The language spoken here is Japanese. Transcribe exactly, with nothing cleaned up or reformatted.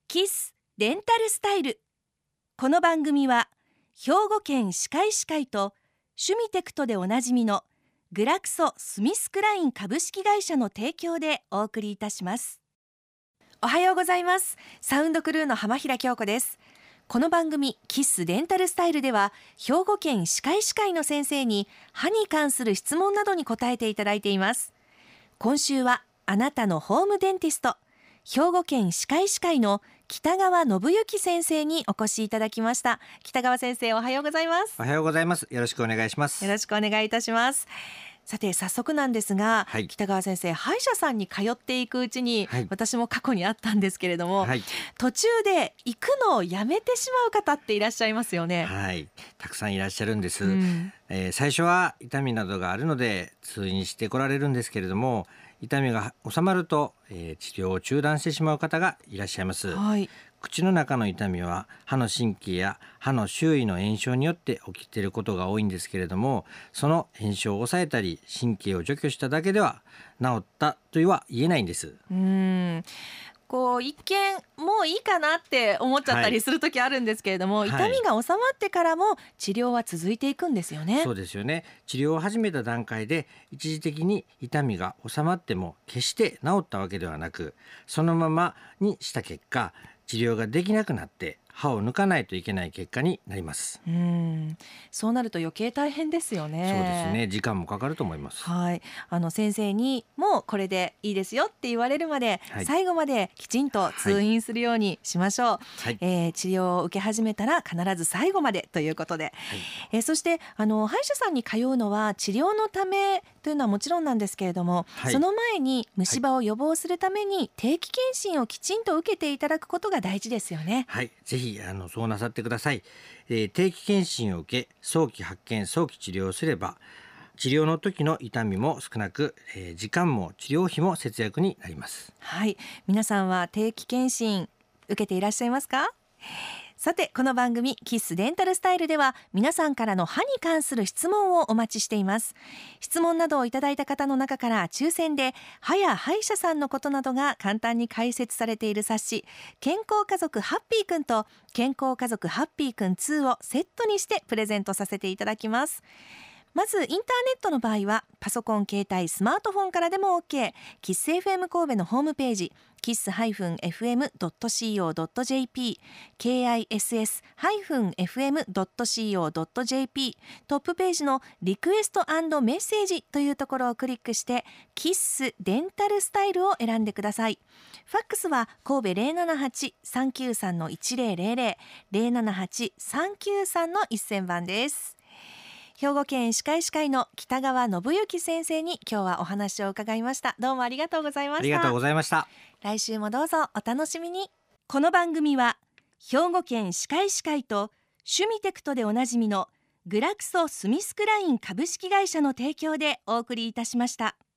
キスデンタルスタイル。この番組は兵庫県歯科医師会とシュミテクトでおなじみのグラクソ・スミスクライン株式会社の提供でお送りいたします。おはようございます。サウンドクルーの浜平京子です。この番組キスデンタルスタイルでは兵庫県歯科医師会の先生に歯に関する質問などに答えていただいています。今週はあなたのホームデンティスト、兵庫県歯科医師会の北川信之先生にお越しいただきました。北川先生、おはようございます。 おはようございます。よろしくお願いします。 よろしくお願いいたします。さて早速なんですが、はい、北川先生、歯医者さんに通っていくうちに、はい、私も過去にあったんですけれども、はい、途中で行くのをやめてしまう方っていらっしゃいますよね。 はい、たくさんいらっしゃるんです、うんえー、最初は痛みなどがあるので通院してこられるんですけれども、痛みが収まると、えー、治療を中断してしまう方がいらっしゃいます、はい、口の中の痛みは歯の神経や歯の周囲の炎症によって起きていることが多いんですけれども、その炎症を抑えたり神経を除去しただけでは治ったとは言えないんです。 うーんこう一見もういいかなって思っちゃったりする時あるんですけれども、はい、痛みが収まってからも治療は続いていくんですよね。はい、 そうですよね。治療を始めた段階で一時的に痛みが収まっても決して治ったわけではなく、そのままにした結果治療ができなくなって歯を抜かないといけない結果になります。 うーんそうなると余計大変ですよね。 そうですね。時間もかかると思います。 はい、あの先生にもうこれでいいですよって言われるまで、はい、最後まできちんと通院するようにしましょう。はいえー、治療を受け始めたら必ず最後までということで、はいえー、そしてあの歯医者さんに通うのは治療のためというのはもちろんなんですけれども、はい、その前に虫歯を予防するために定期検診をきちんと受けていただくことが大事ですよね。 はい、ぜひあのそうなさってください。えー、定期検診を受け早期発見早期治療をすれば治療の時の痛みも少なく、えー、時間も治療費も節約になります。 はい、皆さんは定期検診受けていらっしゃいますか？さてこの番組キスデンタルスタイルでは皆さんからの歯に関する質問をお待ちしています。質問などをいただいた方の中から抽選で歯や歯医者さんのことなどが簡単に解説されている冊子健康家族ハッピーくんと健康家族ハッピーくんツーをセットにしてプレゼントさせていただきます。まずインターネットの場合はパソコン、携帯、スマートフォンからでも OK。 キス エフエム 神戸のホームページ キス エフエム ドット シーオー ドット ジェーピー キス エフエム ドット シーオー ドット ジェーピー トップページのリクエスト&メッセージというところをクリックしてキスデンタルスタイルを選んでください。ファックスは神戸 ゼロななはち さんきゅうさん いちゼロゼロゼロ ゼロななはち さんきゅうさん いっせんばんです。兵庫県歯科医師会の北川信之先生に今日はお話を伺いました。どうもありがとうございました。 ありがとうございました。 来週もどうぞお楽しみに。この番組は兵庫県歯科医師会とシュミテクトでおなじみのグラクソ・スミスクライン株式会社の提供でお送りいたしました。